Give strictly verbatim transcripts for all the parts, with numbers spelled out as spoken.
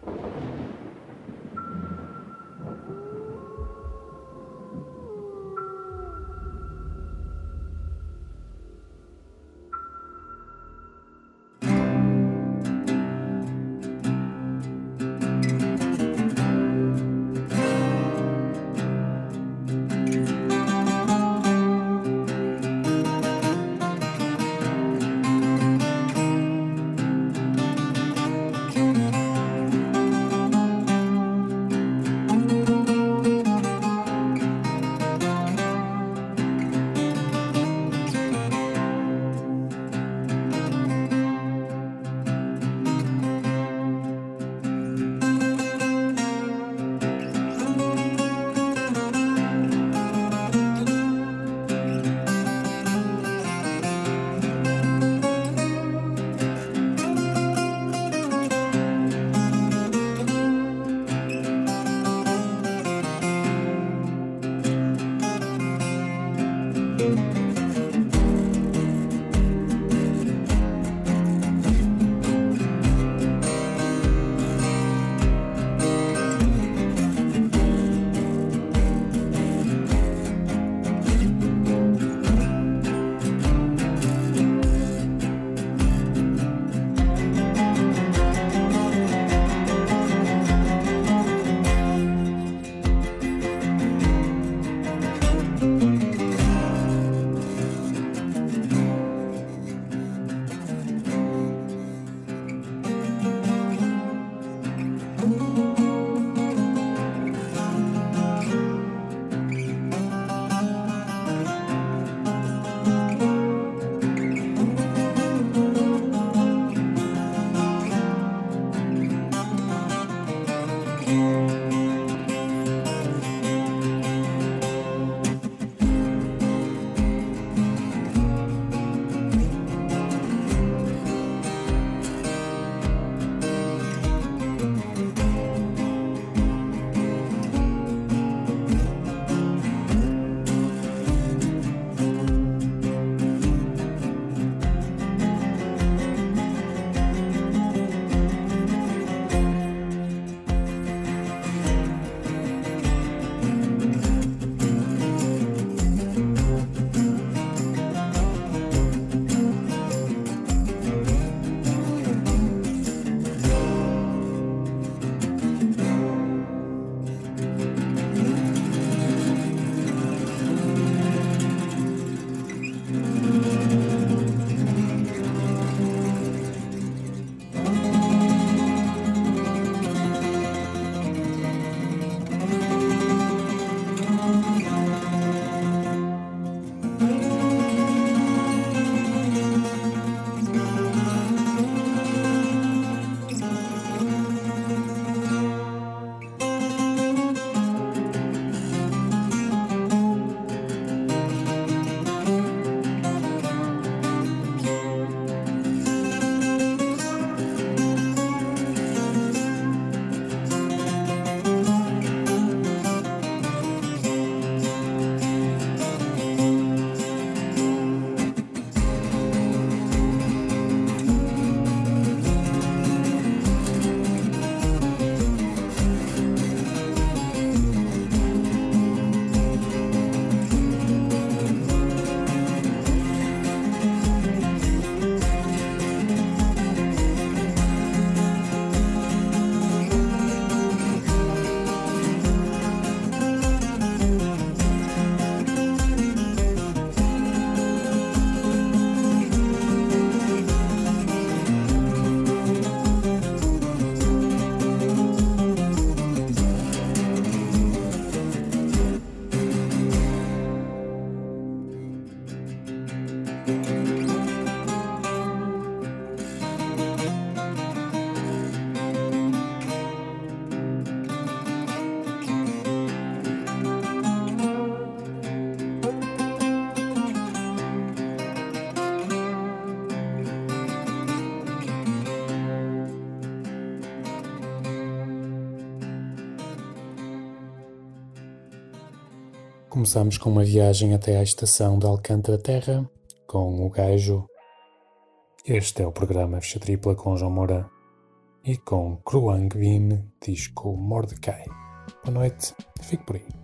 Começamos com uma viagem até à estação de Alcântara Terra, com o Gajo. Este é o programa Ficha Tripla com João Moura e com Kruang Bin, disco Mordecai. Boa noite, fique por aí.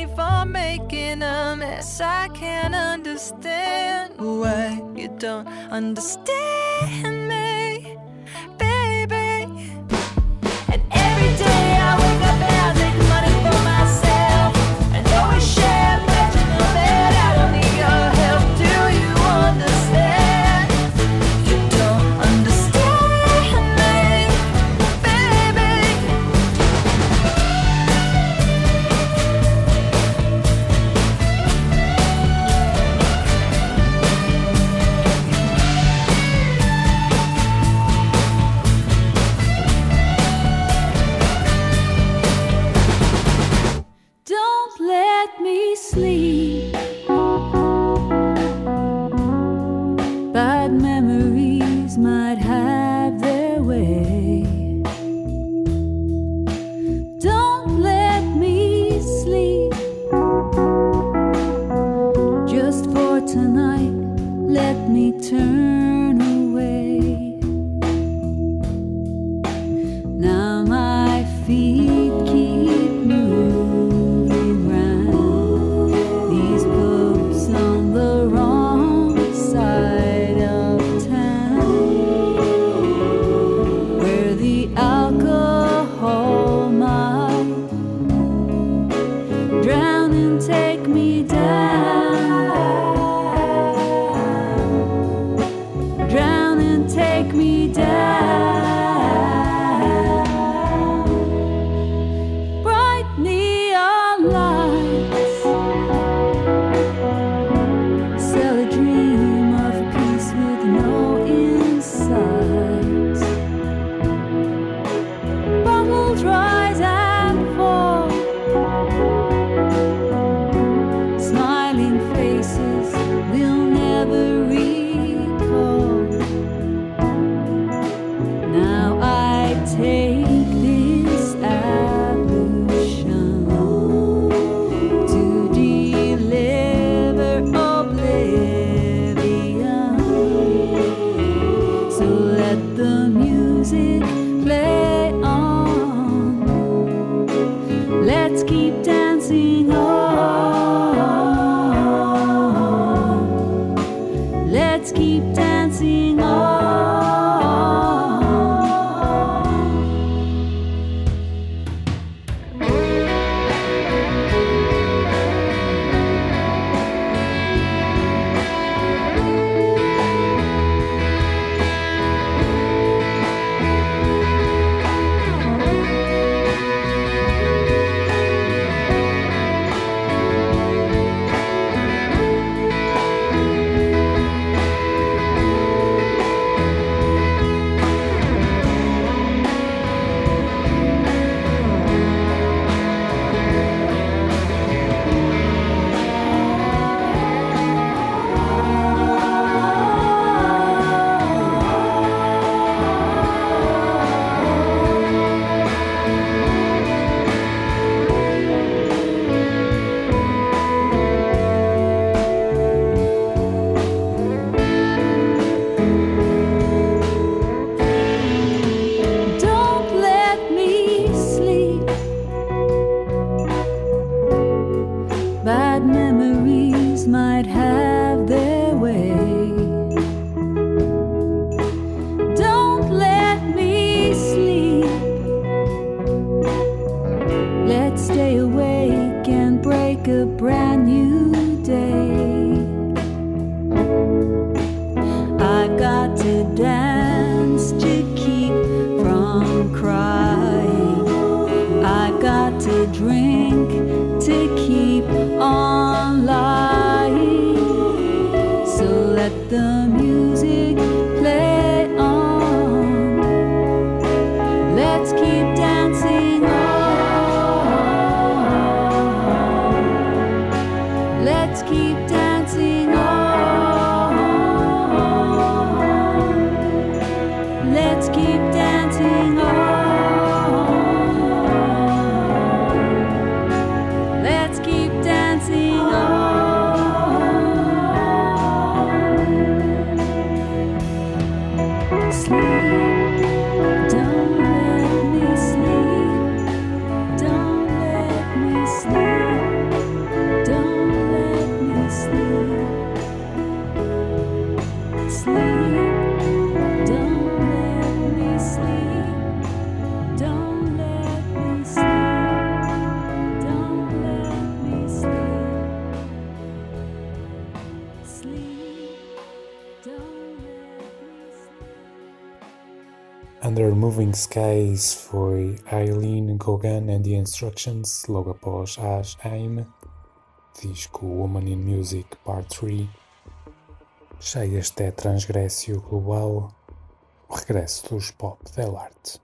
for making a mess. I can't understand why you don't understand me, baby. And every day I wake up and I make money for myself, and though we share, but you know that I don't need your help. Do you understand? You don't understand me, baby. Don't let me sleep. Bad memories might have their way. Don't let me sleep. Just for tonight, let me turn away. Now my feet keep moving round these pubs on the wrong side of town, where the alcohol might drown and take me down, drown and take me down. Bright neon lights sell a dream of peace with no insights. Bubbles rise and fall, smiling faces we'll never recall. Now I take this ablution to deliver oblivion. So let the music play on. Let's keep dancing on. Let's keep dancing on. Don't let me sleep. Bad memories might have their way. Don't let me sleep. Let's stay awake and break a brand new day. I've got to dance to keep from crying. I've got to drink to keep on lying. So let the music play on. Let's keep dancing on. Let's keep dancing on. Let's keep dancing on. Let's keep dancing on. Under Moving Skies foi Eileen Gogan and the Instructions, logo após As Aim, disco Woman in Music Part três. Já este é Transgressio Global, o regresso dos Pop Del Arte.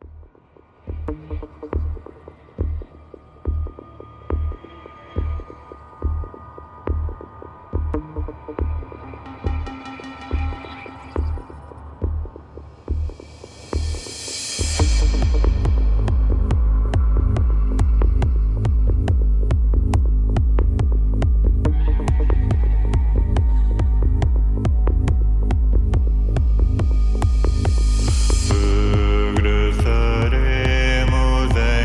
Regresaremos.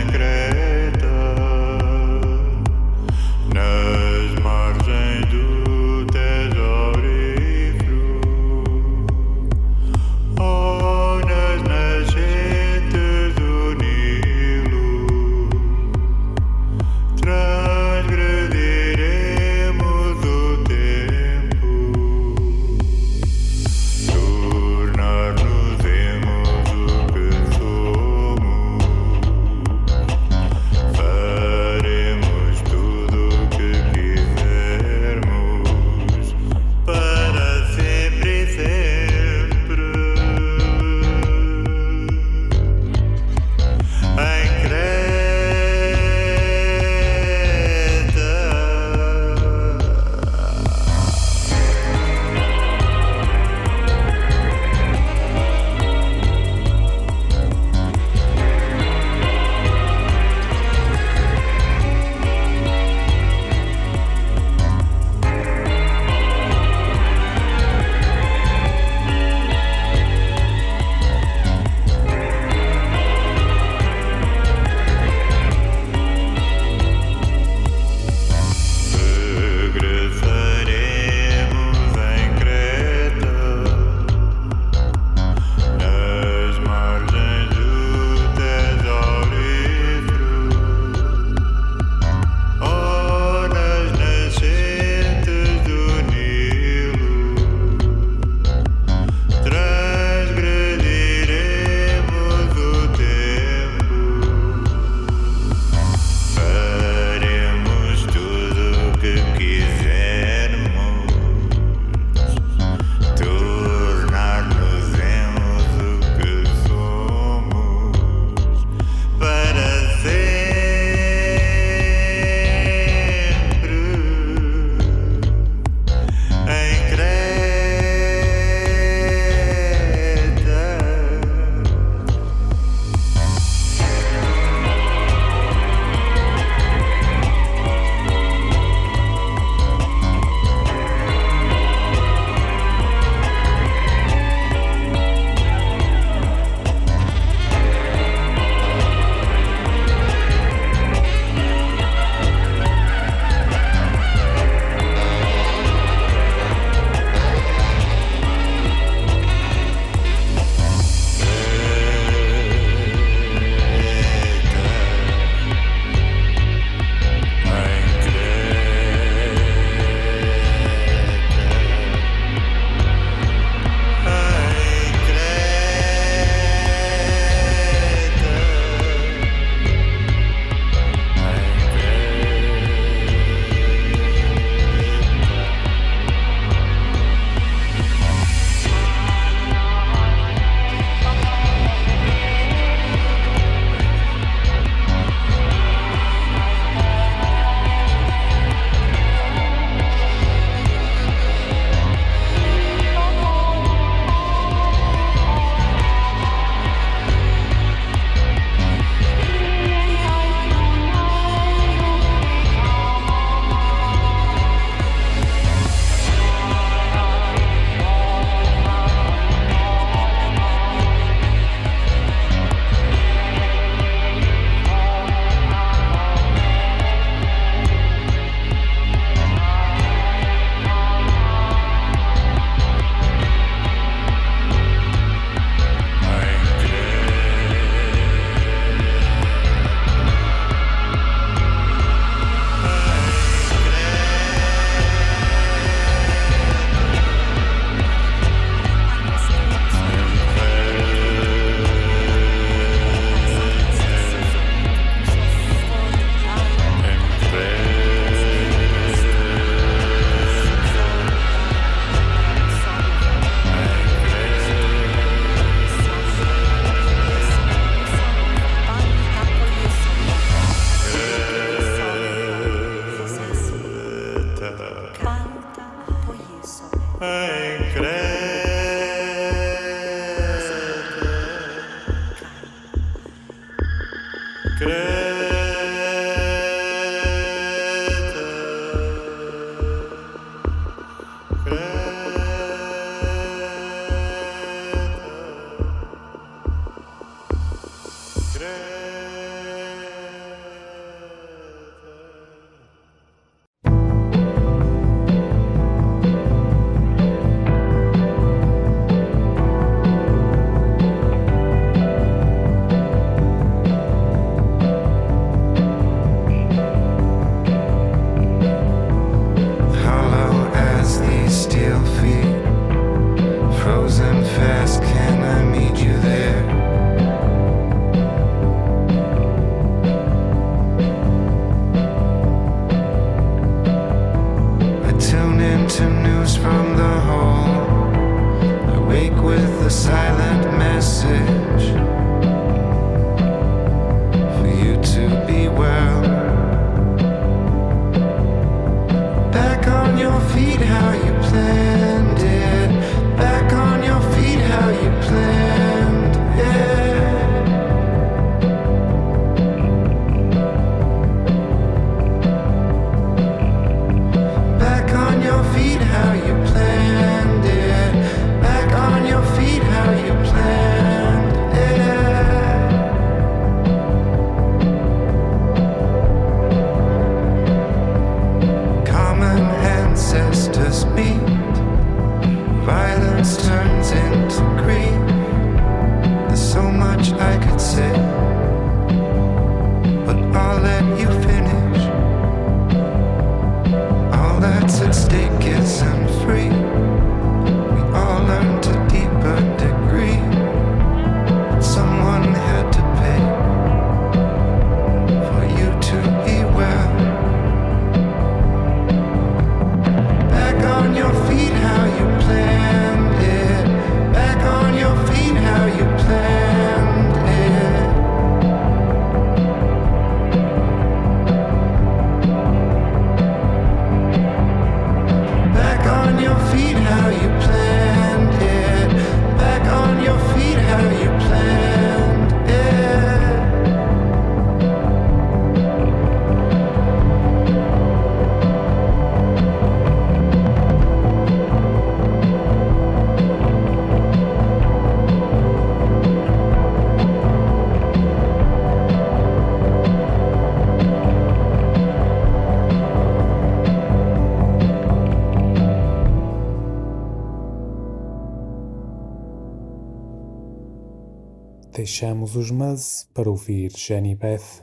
Deixamos os Muzz para ouvir Jenny Beth.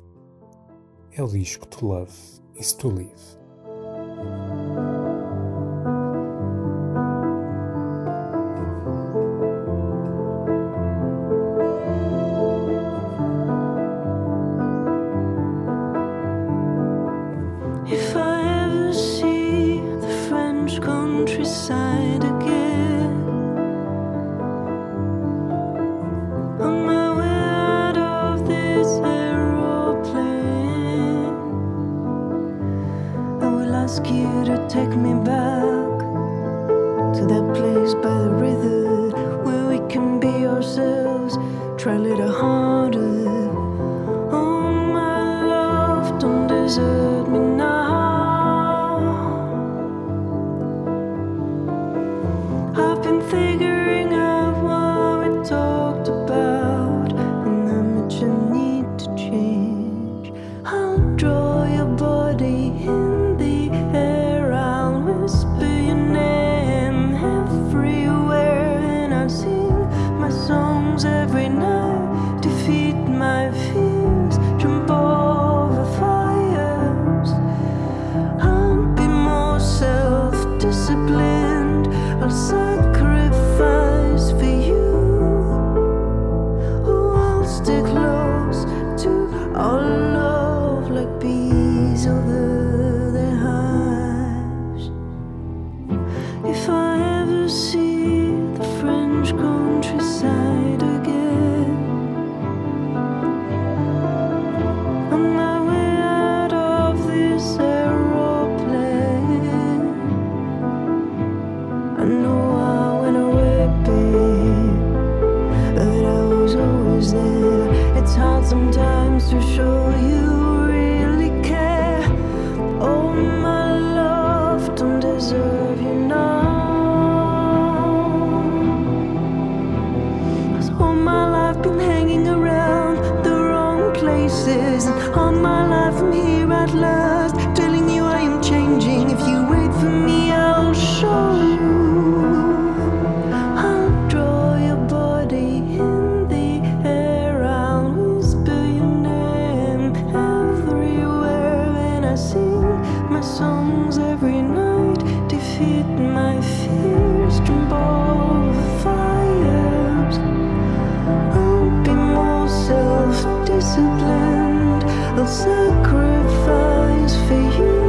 É o disco To Love Is To Live. If I ever see the French countryside again, on my way out of this aeroplane, I will ask you to take me back to that place by the river where we can be ourselves, try a little harder. Oh my love, don't desert me now. I've been figuring out what we talked about and how much I need to change. I'll draw your body in the air, I'll whisper your name everywhere, and I'll sing my songs every night, defeat my fears, jump over fire. seems to show you really care. Oh, my love, don't deserve you now. 'Cause all my life been hanging around the wrong places, and all my life I'm here at last, telling you I am changing. If you wait for me, I'll show you. I'll draw your body in the air. I'll whisper your name everywhere, and I sing my songs every night. Defeat my fears, jump over fires. I'll be more self-disciplined. I'll sacrifice for you.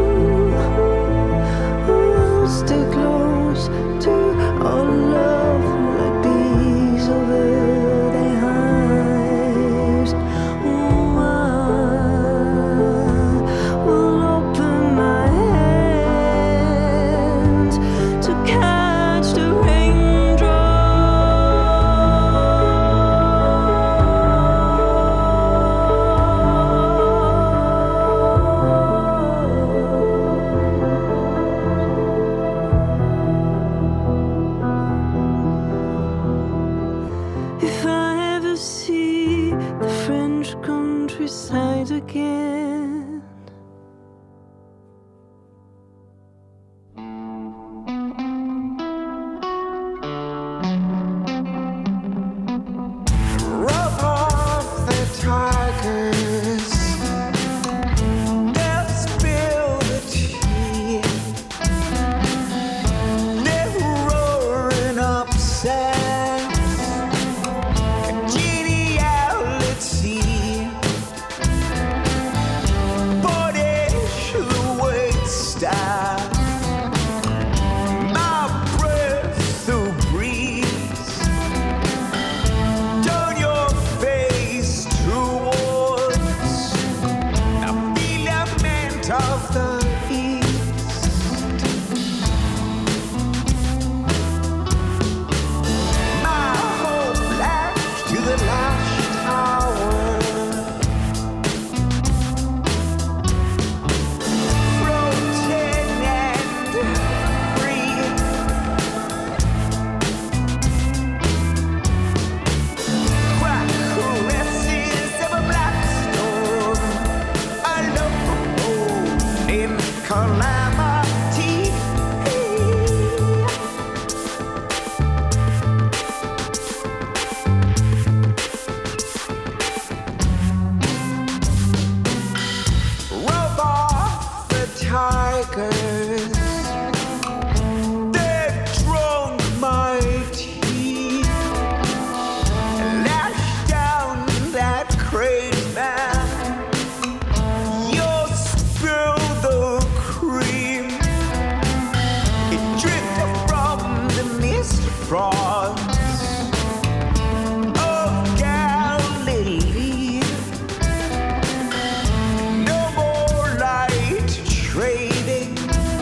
I'll stay close to our love like bees over their hives. Oh, I will open my hands to catch the If I ever see the French countryside again, Rub off the tigers, they'll spill the tea. They're roaring up sands, geniality. Body the weight staff, my breath through breeze. Turn your face towards the filament of the east. My hope lashed to the last tower, floating and free. Crack caresses of a black storm, alone in calamity. Rub off the tigers, they've drunk my tea. Lash down that crazy man, you'll spill the cream. It drifted from the mist frogs of Galilee. No more light trading,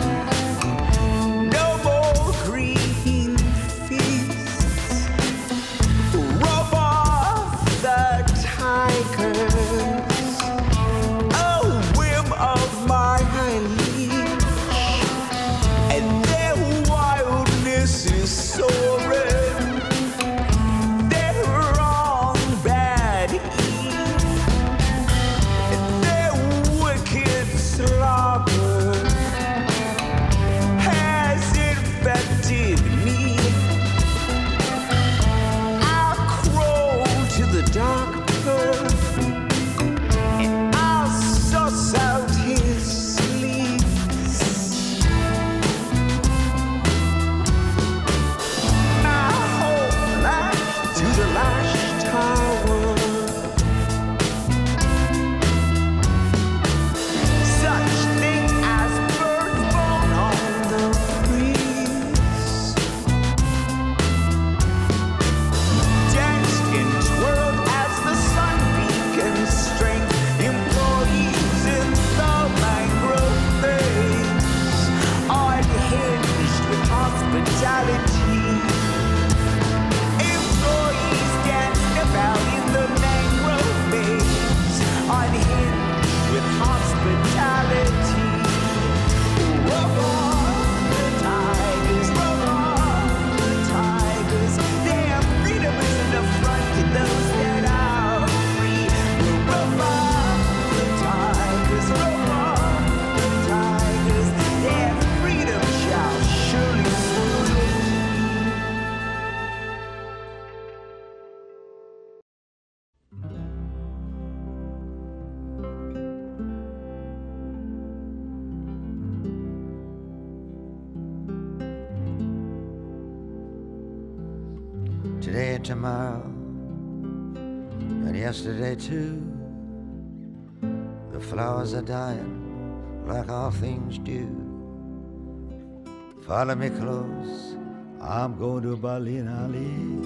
ain't tomorrow, and yesterday too. The flowers are dying like all things do. Follow me close, I'm going to Berlin, Ali.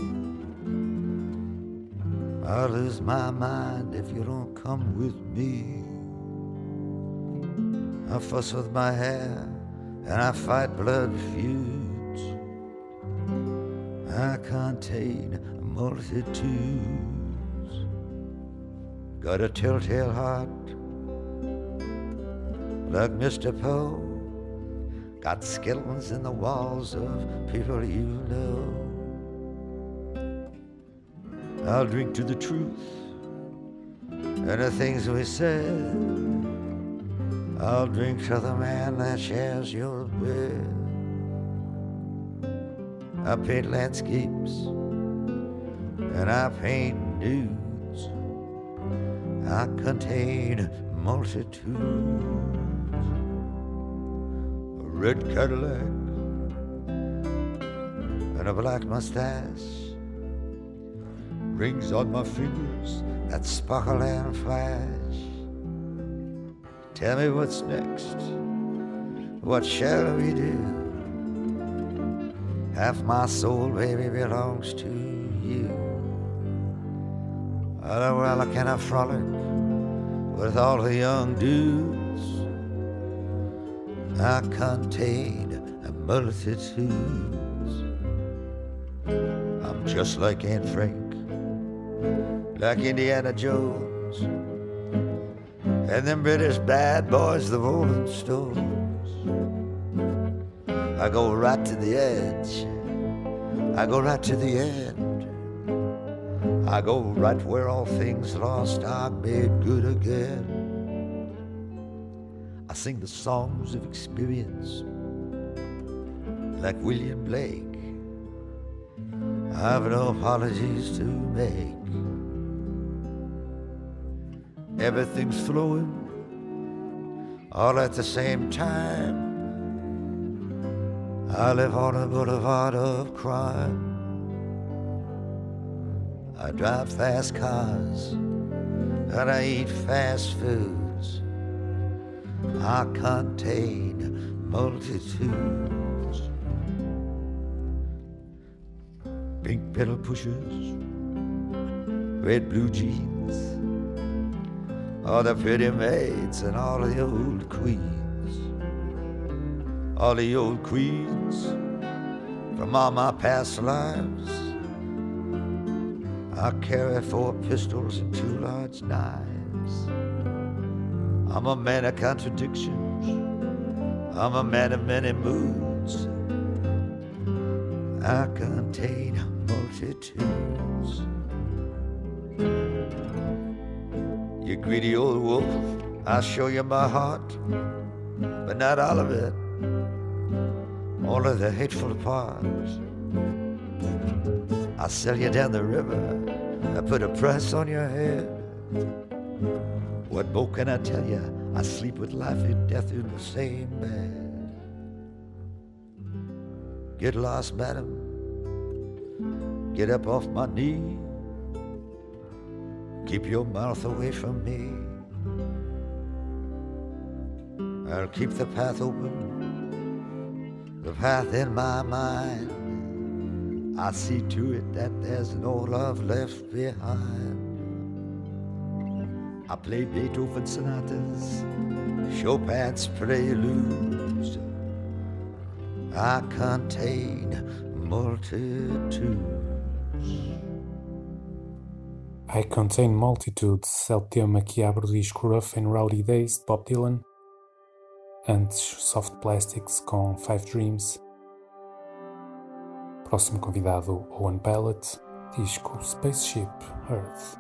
I'll lose my mind if you don't come with me. I fuss with my hair and I fight blood feuds. I contain multitudes. Got a telltale heart like Mister Poe. Got skeletons in the walls of people you know. I'll drink to the truth and the things we said. I'll drink to the man that shares your bed. I paint landscapes and I paint nudes. I contain multitudes. A red Cadillac and a black mustache. Rings on my fingers that sparkle and flash. Tell me what's next. What shall we do? Half my soul, baby, belongs to you. Oh, well, I cannot frolic with all the young dudes. I contain multitudes. I'm just like Anne Frank, like Indiana Jones, and them British bad boys, the Rolling Stones. I go right to the edge, I go right to the end, I go right where all things lost are made good again. I sing the songs of experience like William Blake. I've no apologies to make. Everything's flowing all at the same time. I live on a boulevard of crime. I drive fast cars and I eat fast foods. I contain multitudes. Pink pedal pushers, red blue jeans, all the pretty maids and all the old queens, all the old queens from all my past lives. I carry four pistols and two large knives. I'm a man of contradictions, I'm a man of many moods. I contain multitudes. You greedy old wolf, I'll show you my heart, but not all of it, only the hateful parts. I'll sell you down the river, I put a price on your head. What more can I tell you? I sleep with life and death in the same bed. Get lost, madam, get up off my knee. Keep your mouth away from me. I'll keep the path open, the path in my mind. I'll see to it that there's no love left behind. I play Beethoven sonatas, Chopin's preludes. I contain multitudes. I Contain Multitudes é o tema que abre o disco Rough and Rowdy Days de Bob Dylan. Antes, Soft Plastics com Five Dreams. Próximo convidado, Owen Pallett, disco Spaceship Earth.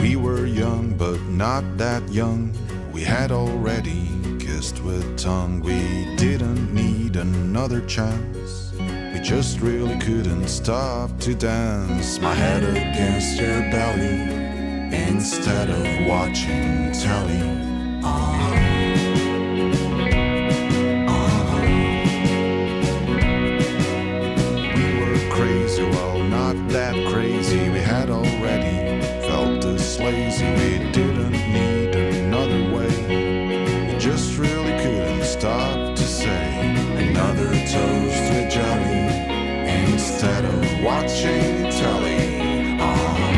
We were young, but not that young. We had already kissed with tongue. We didn't need another chance. We just really couldn't stop to dance. My head against your belly instead of watching telly. Uh-huh. Uh-huh. We were crazy, well, not that crazy. We had already felt this lazy. We didn't need another way. We just really couldn't stop to say another toast with jelly instead of watching telly. Uh-huh.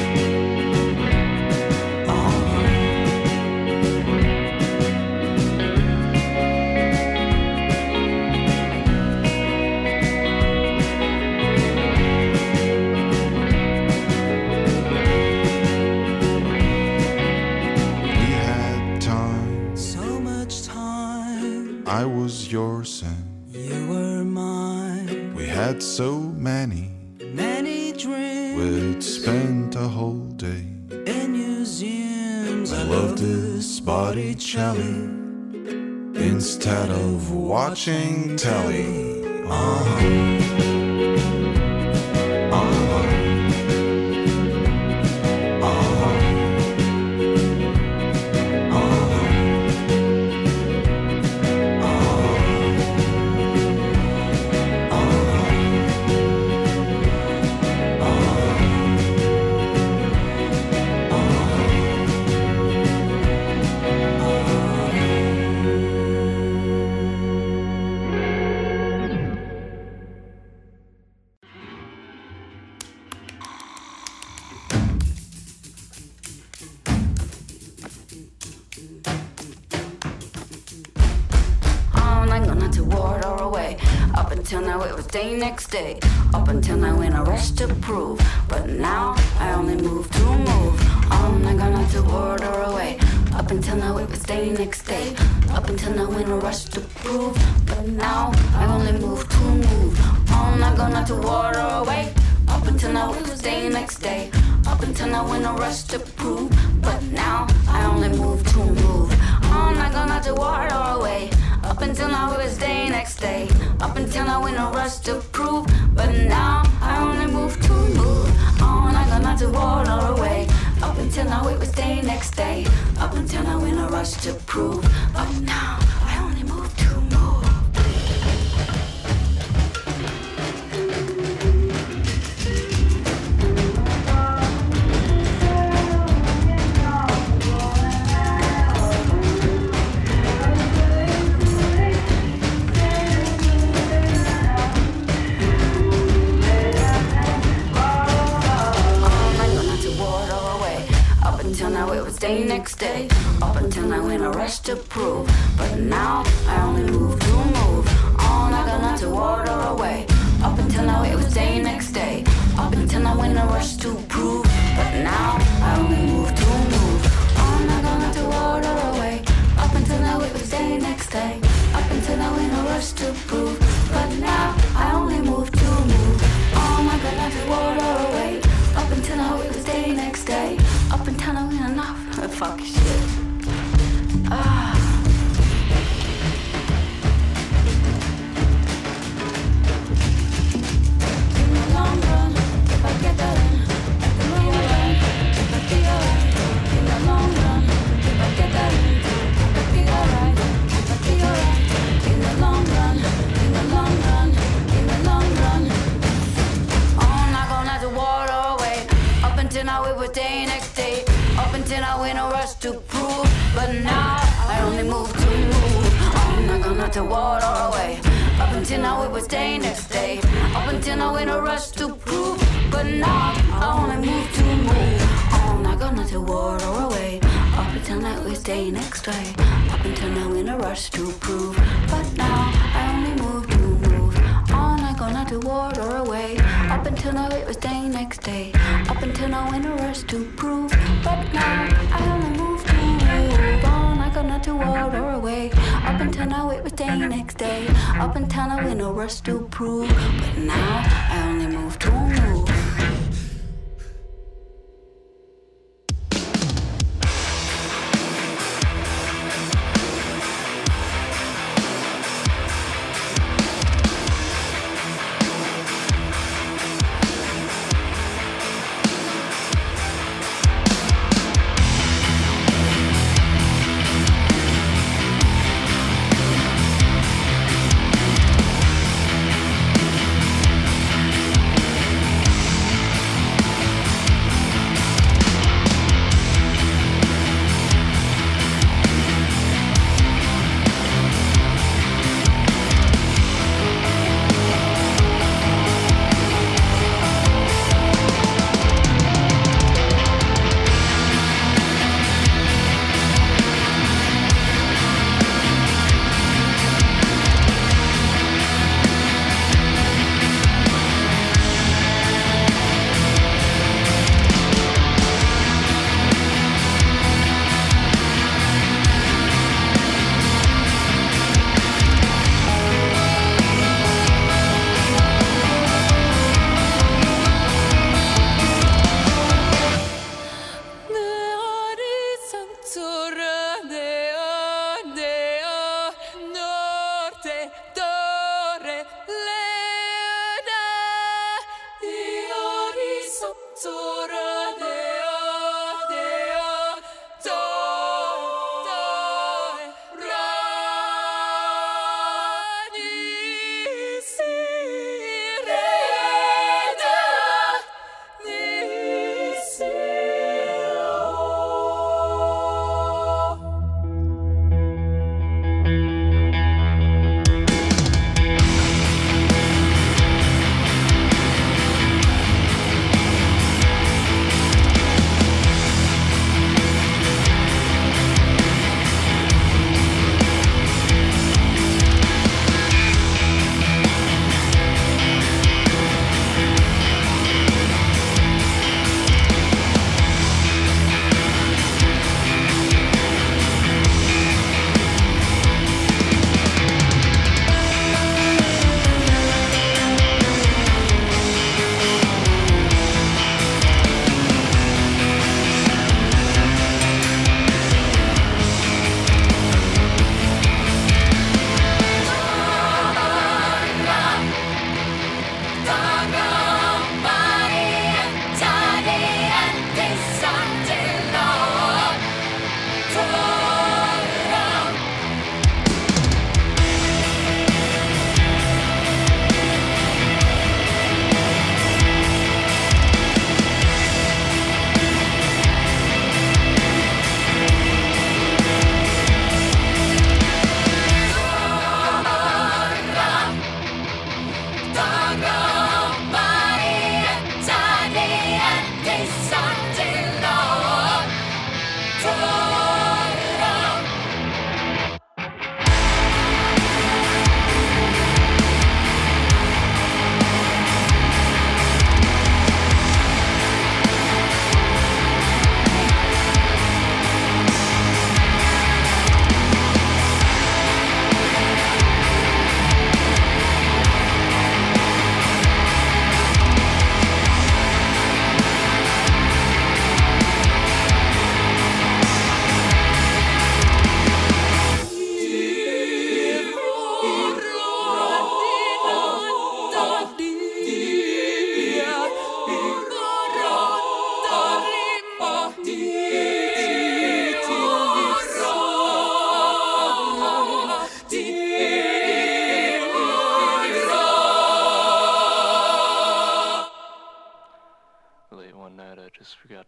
I was yours and you were mine. We had so many, many dreams. We'd spent a whole day in museums. I loved this Botticelli instead of watching telly. Uh-huh. Day next day, up until now in a rush to prove. But now I only move to move. I'm not gonna to order away. Up until now it was day next day, up until now in a rush to prove. But now I only move to move. I'm not gonna to order away. Up until now it was day next day, up until now in a rush to prove. But now I only move to move. I'm not gonna to order away. Up until now it was day next day, up until now in a rush to prove. But now I only move to move. I'm not gonna to water away. Up until now it was day next day, up until now in a rush to prove. But now I only move to move. Day next day, up until now in a rush to prove. But now I only move to move. I'm not gonna to water away. Up until now it was day next day, up until now in a rush to prove. But now I only move to move. I'm not gonna to water away. Up until now it was day next day, up until now in a rush to prove. But now I only move to move. I'm not gonna to water away. Up until now it was day next day, up until now in enough. Fuck shit. Ah. In the long run, if I get that in, the long run, if I be alright. In the long run, if I get that in, if I be alright, if I be alright. In the long run, in the long run, in the long run. I'm not gonna have to water away. Up until now it was day next day, up until now in a rush to prove. But now I only move to move. I'm not gonna to water away. Up until now it was day next day, up until now in a rush to prove. But now I only move to move. I'm not gonna to water away. Up until now it was day next day, up until now in a rush to prove. But now I only move to move. I'm not gonna to water away. Up until now it was day next day, up until now in a rush to prove. But now I only move to move. I'm not gonna to water away. Up until now it was day next day, up until now in a rush to prove. But now I only move to move.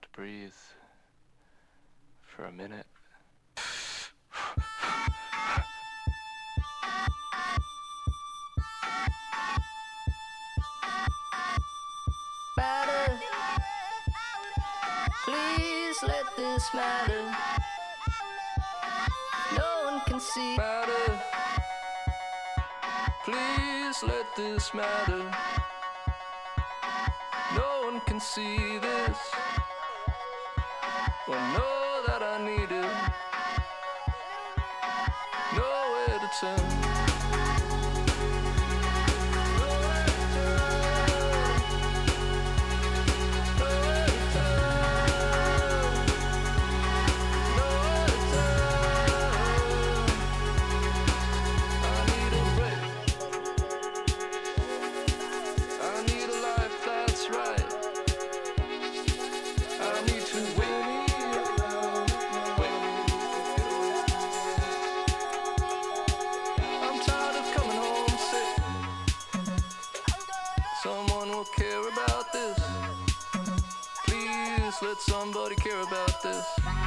to breathe for a minute. Matter, please let this matter. No one can see. Matter, please let this matter. No one can see this. Well, know that I need it. Nowhere to turn. Let somebody care about this.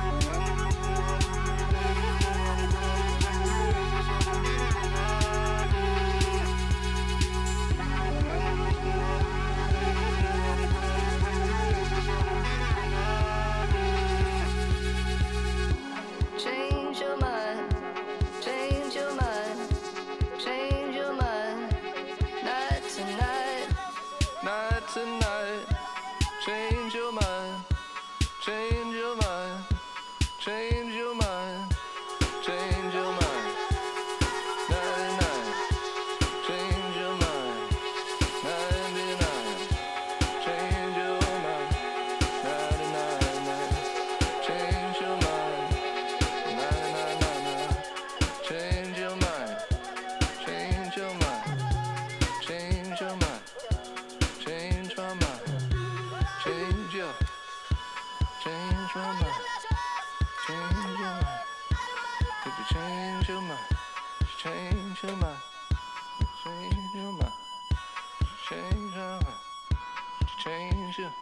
Change your mind, change your mind, change your mind. Night to night, night to night. Change your mind. Change your mind, change your mind, change your mind. ninety-nine, change your mind. ninety-nine, change your mind. ninety-nine, change your mind. ninety-nine, change your mind. Change your mind. Change your mind. Change my mind. Change your. Change my mind, change your mind. If you change your mind, change your mind, change your mind, change your mind, change your.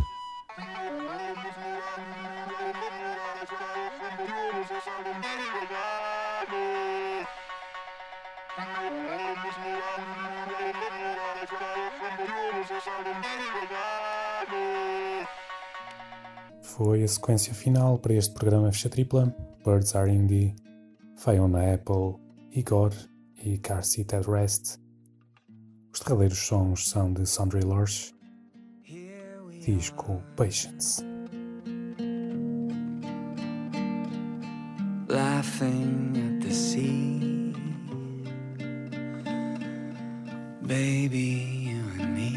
Foi a sequência final para este programa Ficha Tripla. Birds Are Indie, Fiona Apple, Igor e Car Seat at Rest. Os derradeiros sons são de Sondre Lorsch, disco Patience. Laughing at the sea, baby, you and me,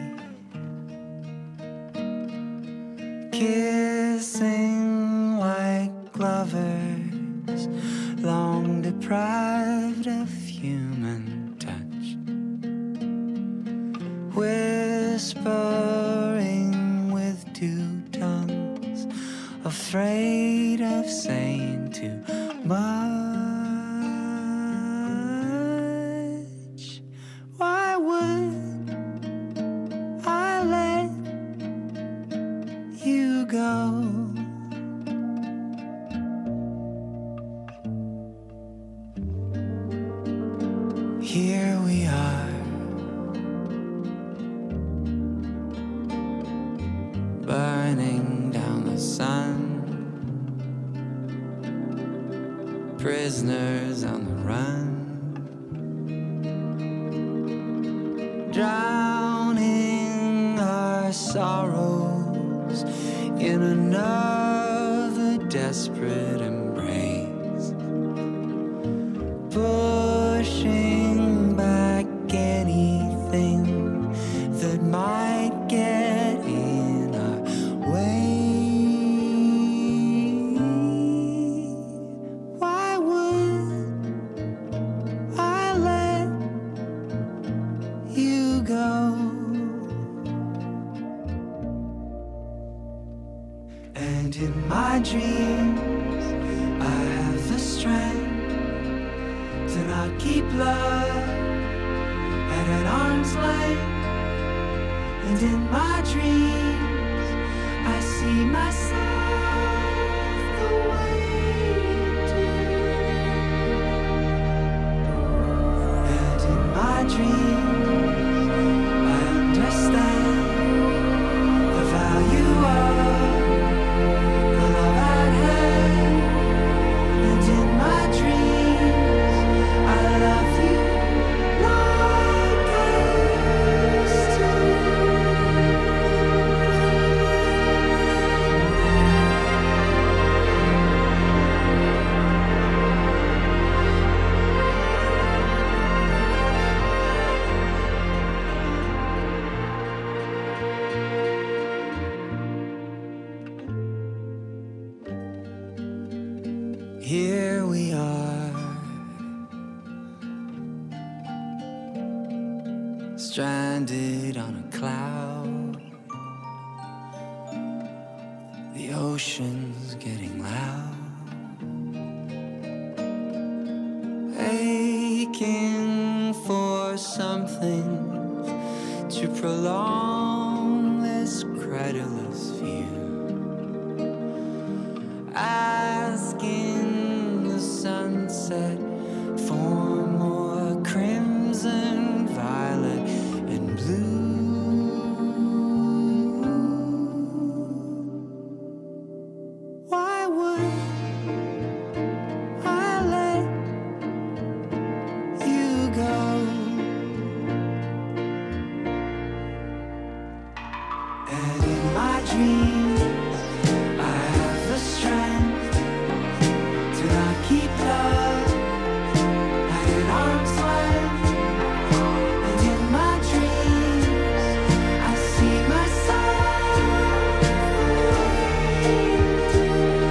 kissing like lovers, long deprived of human touch, whispering with two tongues, afraid of saying too much. Why would I let you go? Here we are, burning down the sun, prisoners on the run, drowning our sorrows in another desperate embrace, pushing back anything that might get in our way. Why would I let you go? And in my dreams I have the strength to not keep love at an arm's length. And in my dreams I see myself the way you do. And in my dreams I understand the value of the love I'd had. And in my dreams I love you like I used to. Here we are, stranded on a cloud. The ocean's getting loud, aching for something to prolong this credulous view. Asking the sunset for more crimson, violet, and blue. Why would I let you go? And in my dreams I have the strength to not keep love at an arm's length. And in my dreams I see myself the way you do.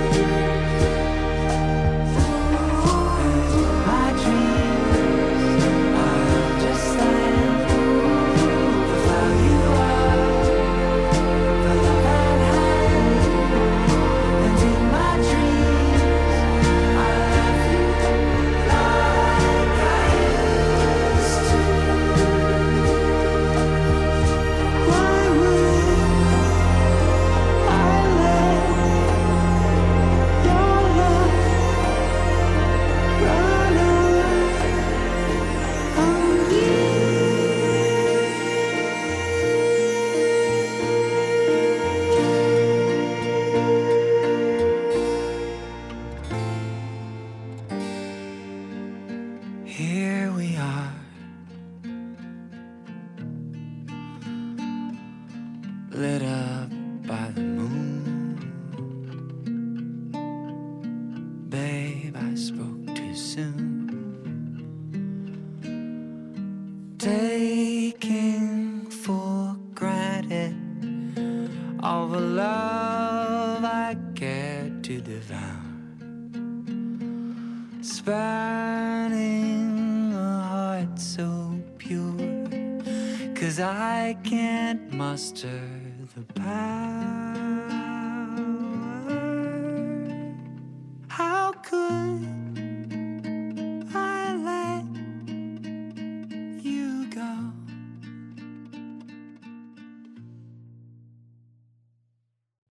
And in my dreams I understand the value of the love I've had. And in my dreams I love you like I used to. Why would I let your love run out on me? Here we are, lit up by the moon. Babe, I spoke too soon. Taking for granted all the love I cared to devour. Spanning a heart so pure, 'cause I can't muster the power